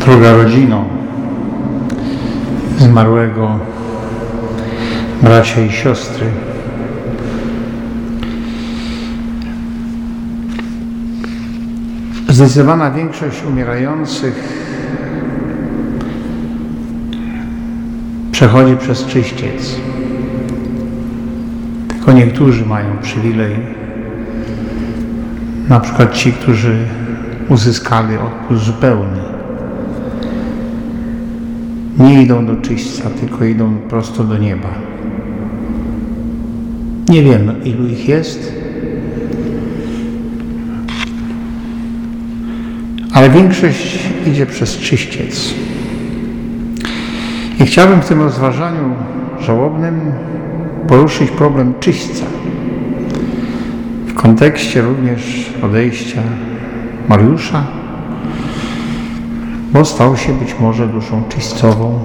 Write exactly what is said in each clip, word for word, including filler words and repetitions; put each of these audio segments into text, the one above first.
Droga rodzino zmarłego, bracia i siostry, zdecydowana większość umierających przechodzi przez czyściec. Tylko niektórzy mają przywilej, na przykład ci, którzy uzyskali odpust zupełny. Nie idą do czyśćca, tylko idą prosto do nieba. Nie wiemy, ilu ich jest, ale większość idzie przez czyściec. I chciałbym w tym rozważaniu żałobnym poruszyć problem czyśćca w kontekście również odejścia Mariusza, bo stał się być może duszą czyśćcową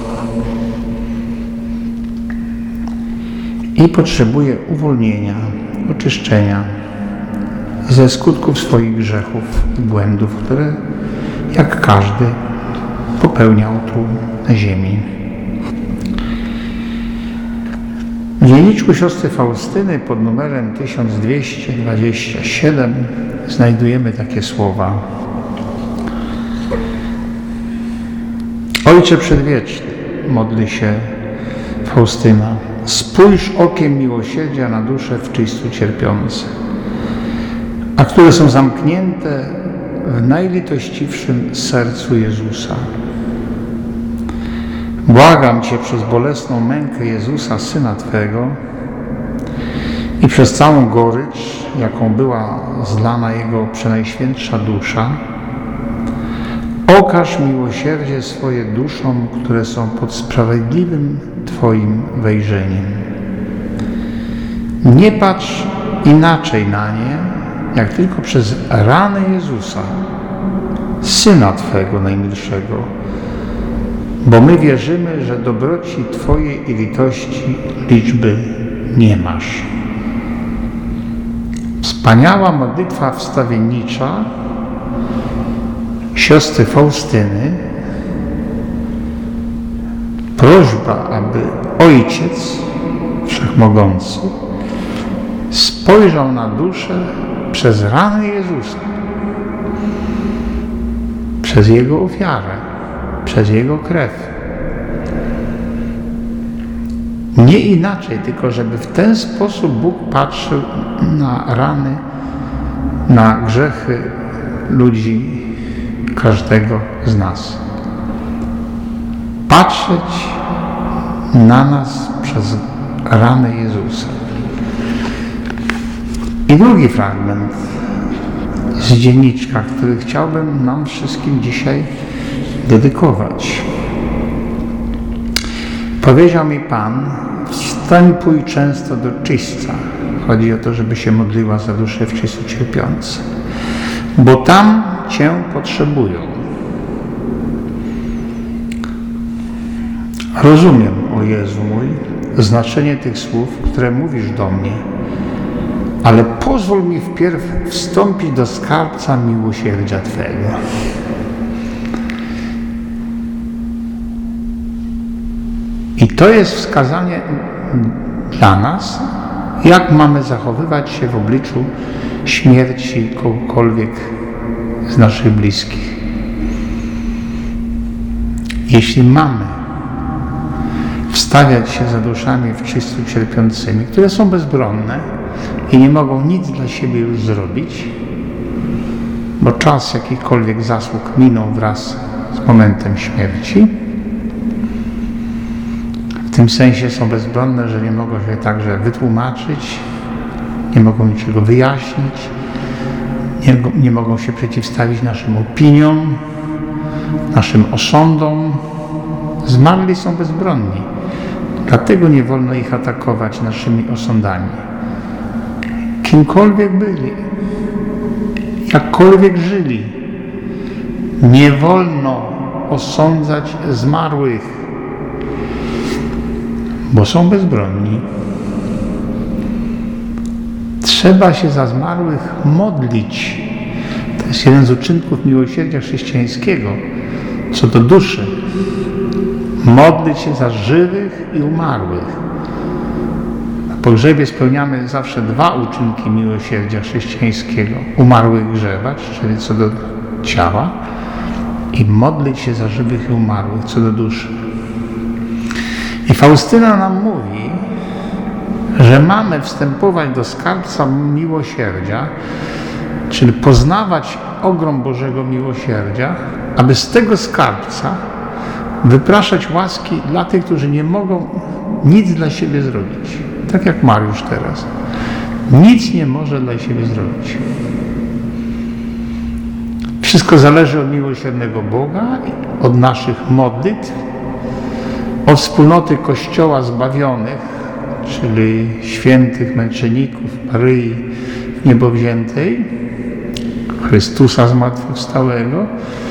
i potrzebuje uwolnienia, oczyszczenia ze skutków swoich grzechów i błędów, które jak każdy popełniał tu na ziemi. W dzienniczku siostry Faustyny pod numerem tysiąc dwieście dwadzieścia siedem znajdujemy takie słowa: Ojcze Przedwieczny, modli się Faustyna, spójrz okiem miłosierdzia na dusze w czyśćcu cierpiące, a które są zamknięte w najlitościwszym sercu Jezusa. Błagam Cię przez bolesną mękę Jezusa, Syna Twego, i przez całą gorycz, jaką była zlana Jego przenajświętsza dusza, okaż miłosierdzie swoje duszom, które są pod sprawiedliwym Twoim wejrzeniem. Nie patrz inaczej na nie, jak tylko przez rany Jezusa, Syna Twego najmilszego, bo my wierzymy, że dobroci Twojej i litości liczby nie masz. Wspaniała modlitwa wstawiennicza siostry Faustyny, prośba, aby Ojciec Wszechmogący spojrzał na duszę przez rany Jezusa, przez Jego ofiarę, przez Jego krew. Nie inaczej, tylko żeby w ten sposób Bóg patrzył na rany, na grzechy ludzi, każdego z nas. Patrzeć na nas przez rany Jezusa. I drugi fragment z dzienniczka, który chciałbym nam wszystkim dzisiaj dedykować. Powiedział mi Pan: wstępuj często do czyśćca. Chodzi o to, żeby się modliła za duszę w czyśćcu cierpiące, bo tam Cię potrzebują. Rozumiem, o Jezu mój, znaczenie tych słów, które mówisz do mnie, ale pozwól mi wpierw wstąpić do skarbca miłosierdzia Twego. I to jest wskazanie dla nas, jak mamy zachowywać się w obliczu śmierci kogokolwiek z naszych bliskich. Jeśli mamy wstawiać się za duszami w czyśćcu cierpiącymi, które są bezbronne i nie mogą nic dla siebie już zrobić, bo czas jakichkolwiek zasług minął wraz z momentem śmierci, w tym sensie są bezbronne, że nie mogą się także wytłumaczyć, nie mogą niczego wyjaśnić, nie, nie mogą się przeciwstawić naszym opiniom, naszym osądom. Zmarli są bezbronni, dlatego nie wolno ich atakować naszymi osądami. Kimkolwiek byli, jakkolwiek żyli, nie wolno osądzać zmarłych, bo są bezbronni. Trzeba się za zmarłych modlić. To jest jeden z uczynków miłosierdzia chrześcijańskiego. co do duszy. Modlić się za żywych i umarłych. Na pogrzebie spełniamy zawsze dwa uczynki miłosierdzia chrześcijańskiego. Umarłych grzebać, czyli co do ciała, i modlić się za żywych i umarłych, co do duszy. I Faustyna nam mówi, że mamy wstępować do skarbca miłosierdzia, czyli poznawać ogrom Bożego miłosierdzia, aby z tego skarbca wypraszać łaski dla tych, którzy nie mogą nic dla siebie zrobić. Tak jak Mariusz teraz. Nic nie może dla siebie zrobić. Wszystko zależy od miłosiernego Boga, od naszych modlitw, od wspólnoty Kościoła zbawionych, czyli świętych męczenników Maryi Niebowziętej, Chrystusa zmartwychwstałego.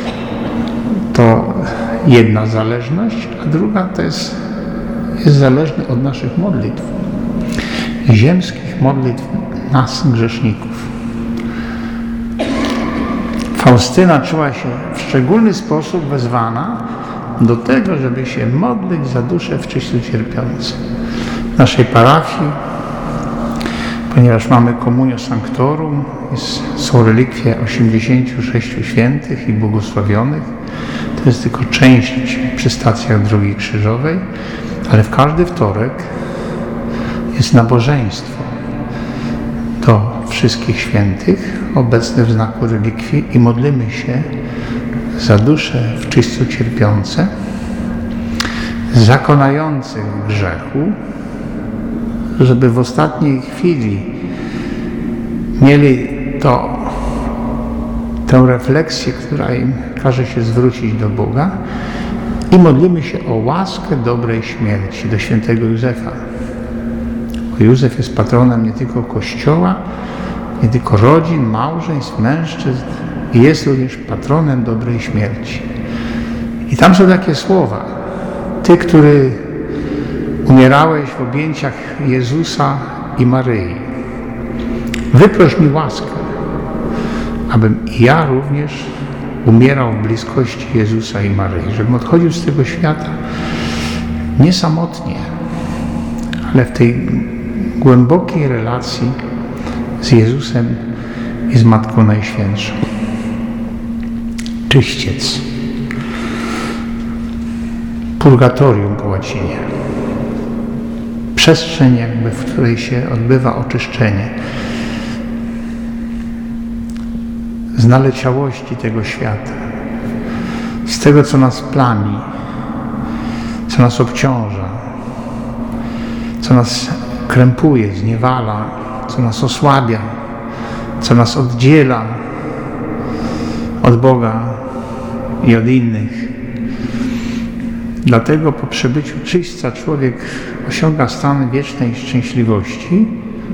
To jedna zależność, a druga to jest, jest zależne od naszych modlitw, ziemskich modlitw nas, grzeszników. Faustyna czuła się w szczególny sposób wezwana do tego, żeby się modlić za duszę w czyściu cierpiące. W naszej parafii, ponieważ mamy Communio Sanctorum, jest, są relikwie osiemdziesięciu sześciu świętych i błogosławionych. To jest tylko część przy stacjach Drogi Krzyżowej, ale w każdy wtorek jest nabożeństwo do wszystkich świętych obecnych w znaku relikwii i modlimy się za dusze w czyściu cierpiące, zakonających w grzechu, żeby w ostatniej chwili mieli to, tę refleksję, która im każe się zwrócić do Boga, i modlimy się o łaskę dobrej śmierci do świętego Józefa. Bo Józef jest patronem nie tylko Kościoła, nie tylko rodzin, małżeństw, mężczyzn, i jest również patronem dobrej śmierci. I tam są takie słowa: Ty, który umierałeś w objęciach Jezusa i Maryi, wyproś mi łaskę, abym i ja również umierał w bliskości Jezusa i Maryi, żebym odchodził z tego świata nie samotnie, ale w tej głębokiej relacji z Jezusem i z Matką Najświętszą. Czyściec. Purgatorium po łacinie. Przestrzeń, jakby, w której się odbywa oczyszczenie z naleciałości tego świata, z tego, co nas plami, co nas obciąża, co nas krępuje, zniewala, co nas osłabia, co nas oddziela od Boga i od innych. Dlatego po przebyciu czyśćca człowiek osiąga stan wiecznej szczęśliwości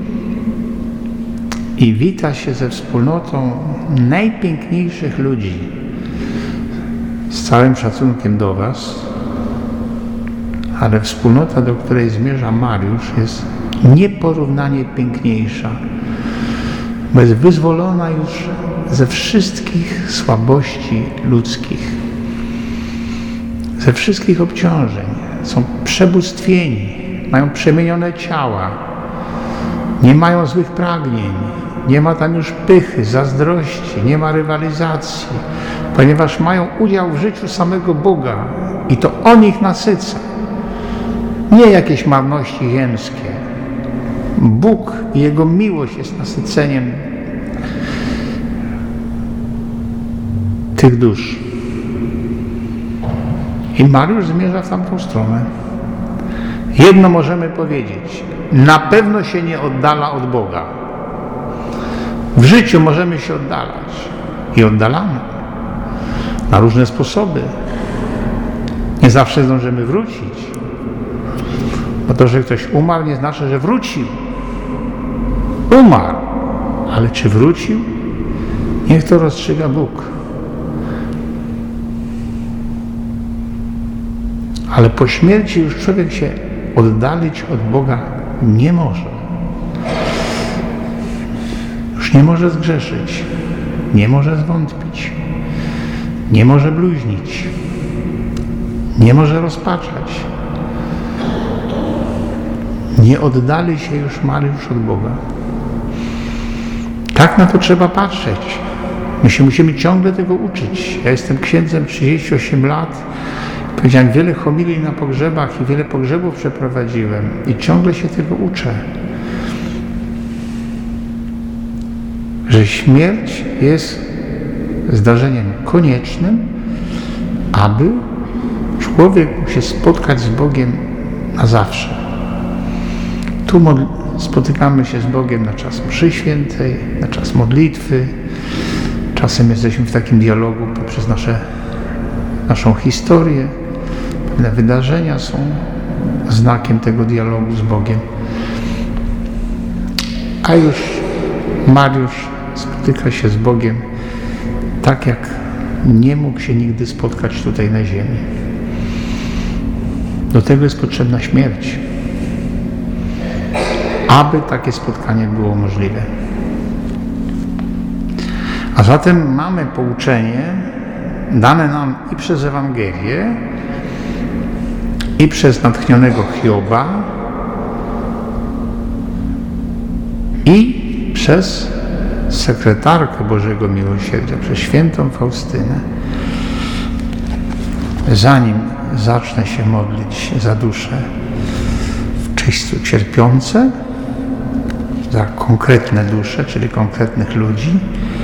i wita się ze wspólnotą najpiękniejszych ludzi. Z całym szacunkiem do Was, ale wspólnota, do której zmierza Mariusz, jest nieporównanie piękniejsza, bo jest wyzwolona już ze wszystkich słabości ludzkich, ze wszystkich obciążeń. Są przebóstwieni, mają przemienione ciała, nie mają złych pragnień, nie ma tam już pychy, zazdrości, nie ma rywalizacji, ponieważ mają udział w życiu samego Boga i to On ich nasyca, nie jakieś marności ziemskie. Bóg i Jego miłość jest nasyceniem tych dusz. I Mariusz zmierza w tamtą stronę. Jedno możemy powiedzieć: na pewno się nie oddala od Boga. W życiu możemy się oddalać i oddalamy na różne sposoby. Nie zawsze zdążymy wrócić, bo to, że ktoś umarł, nie znaczy, że wrócił. Umarł, ale czy wrócił? Niech to rozstrzyga Bóg. Ale po śmierci już człowiek się oddalić od Boga nie może. Już nie może zgrzeszyć, nie może zwątpić, nie może bluźnić, Nie może rozpaczać. Nie oddali się już Mariusz od Boga. Tak na to trzeba patrzeć. My się musimy ciągle tego uczyć. Ja jestem księdzem trzydzieści osiem lat. Powiedziałem wiele homilii na pogrzebach i wiele pogrzebów przeprowadziłem i ciągle się tego uczę. Że śmierć jest zdarzeniem koniecznym, aby człowiek mógł się spotkać z Bogiem na zawsze. Tu spotykamy się z Bogiem na czas mszy świętej, na czas modlitwy. Czasem jesteśmy w takim dialogu poprzez nasze, naszą historię. Pewne wydarzenia są znakiem tego dialogu z Bogiem. A już Mariusz spotyka się z Bogiem tak, jak nie mógł się nigdy spotkać tutaj na ziemi. Do tego jest potrzebna śmierć, aby takie spotkanie było możliwe. A zatem mamy pouczenie dane nam i przez Ewangelię, i przez natchnionego Hioba, i przez sekretarkę Bożego Miłosierdzia, przez świętą Faustynę. Zanim zacznę się modlić za dusze w czyśćcu cierpiące, za konkretne dusze, czyli konkretnych ludzi,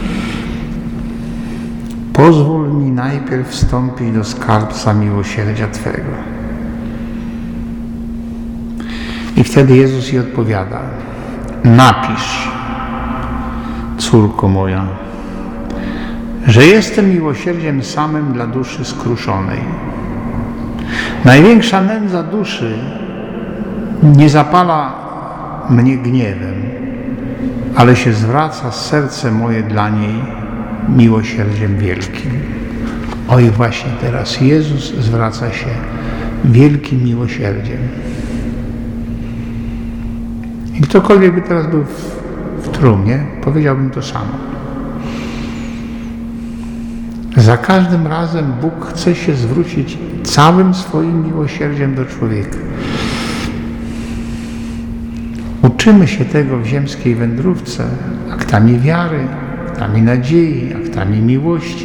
pozwól mi najpierw wstąpić do skarbca miłosierdzia Twego. I wtedy Jezus jej odpowiada: napisz, córko moja, że jestem miłosierdziem samym dla duszy skruszonej. Największa nędza duszy nie zapala mnie gniewem, ale się zwraca serce moje dla niej miłosierdziem wielkim. Oj, właśnie teraz Jezus zwraca się wielkim miłosierdziem. I ktokolwiek by teraz był w, w trumnie, powiedziałbym to samo. Za każdym razem Bóg chce się zwrócić całym swoim miłosierdziem do człowieka. Uczymy się tego w ziemskiej wędrówce aktami wiary, aktami nadziei, aktami miłości.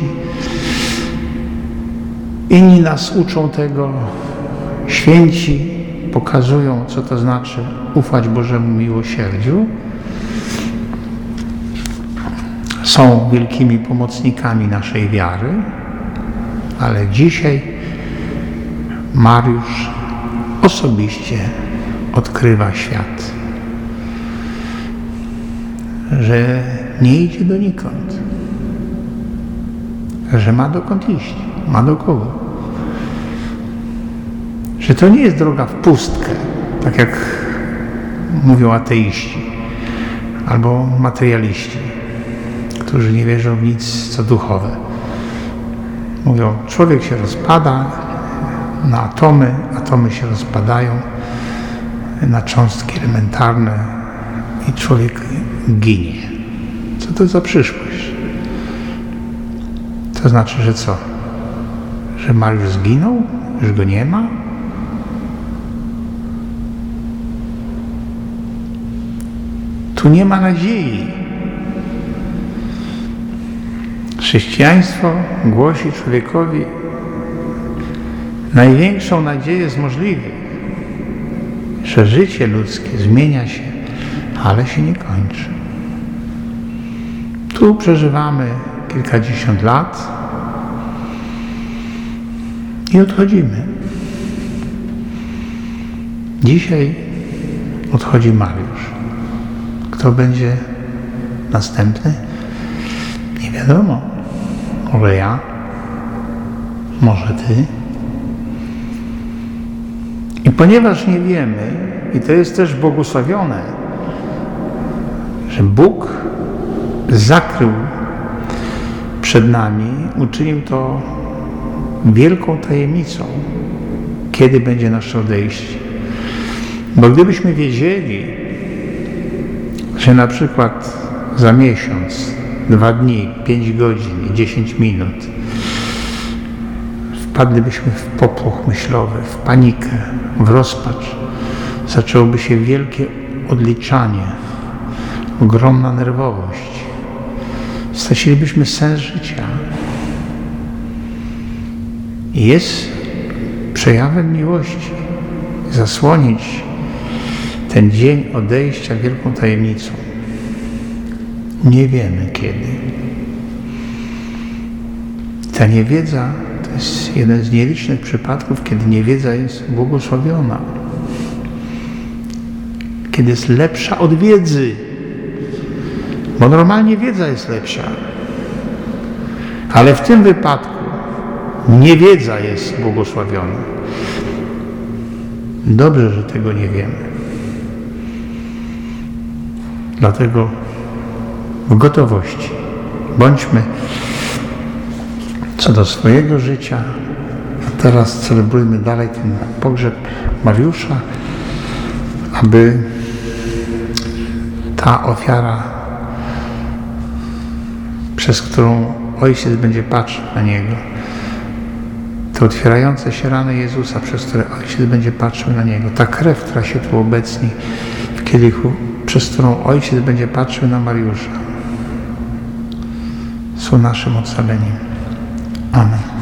Inni nas uczą tego, święci pokazują, co to znaczy ufać Bożemu miłosierdziu. Są wielkimi pomocnikami naszej wiary, ale dzisiaj Mariusz osobiście odkrywa świat, że nie idzie donikąd, że ma dokąd iść, ma do kogo. Że to nie jest droga w pustkę, tak jak mówią ateiści albo materialiści, którzy nie wierzą w nic co duchowe. Mówią, człowiek się rozpada na atomy, atomy się rozpadają na cząstki elementarne i człowiek ginie. Co to za przyszłość? To znaczy, że co? Że Mariusz zginął? Już go nie ma? Tu nie ma nadziei. Chrześcijaństwo głosi człowiekowi największą nadzieję z możliwych, że życie ludzkie zmienia się, ale się nie kończy. Tu przeżywamy kilkadziesiąt lat i odchodzimy. Dzisiaj odchodzi Mariusz. Kto będzie następny? Nie wiadomo. Może ja, może ty. I ponieważ nie wiemy, i to jest też błogosławione, że Bóg zakrył przed nami, uczynił to wielką tajemnicą, kiedy będzie nasze odejście. Bo gdybyśmy wiedzieli, że na przykład za miesiąc, dwa dni, pięć godzin i dziesięć minut wpadlibyśmy w popłoch myślowy, w panikę, w rozpacz. Zaczęłoby się wielkie odliczanie, ogromna nerwowość. Stracilibyśmy sens życia. I jest przejawem miłości zasłonić ten dzień odejścia wielką tajemnicą. Nie wiemy kiedy. Ta niewiedza to jest jeden z nielicznych przypadków, kiedy niewiedza jest błogosławiona. Kiedy jest lepsza od wiedzy. Bo normalnie wiedza jest lepsza. Ale w tym wypadku niewiedza jest błogosławiona. Dobrze, że tego nie wiemy. Dlatego w gotowości bądźmy co do swojego życia. A teraz celebrujmy dalej ten pogrzeb Mariusza, aby ta ofiara, przez którą Ojciec będzie patrzył na Niego, te otwierające się rany Jezusa, przez które Ojciec będzie patrzył na Niego, ta krew, która się tu obecni w kielichu, przez którą Ojciec będzie patrzył na Mariusza, są naszym ocaleniем. Amen.